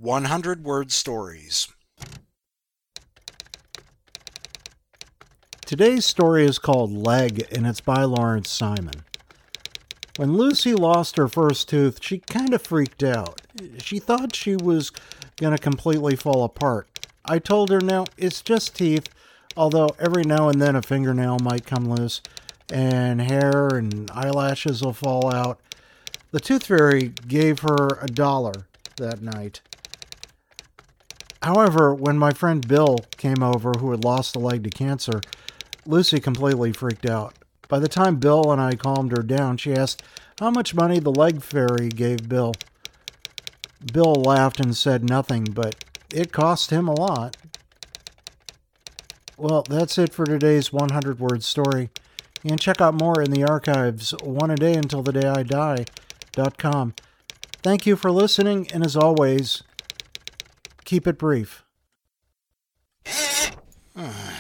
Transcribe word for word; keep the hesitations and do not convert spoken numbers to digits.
one hundred word stories. Today's story is called Leg, and it's by Lawrence Simon. When Lucy lost her first tooth, she kind of freaked out. She thought she was going to completely fall apart. I told her, no, it's just teeth, although every now and then a fingernail might come loose, and hair and eyelashes will fall out. The tooth fairy gave her a dollar that night. However, when my friend Bill came over, who had lost a leg to cancer, Lucy completely freaked out. By the time Bill and I calmed her down, she asked how much money the leg fairy gave Bill. Bill laughed and said nothing, but it cost him a lot. Well, that's it for today's one hundred word story. You can check out more in the archives, one a day until the day I die dot com. Thank you for listening, and as always, keep it brief.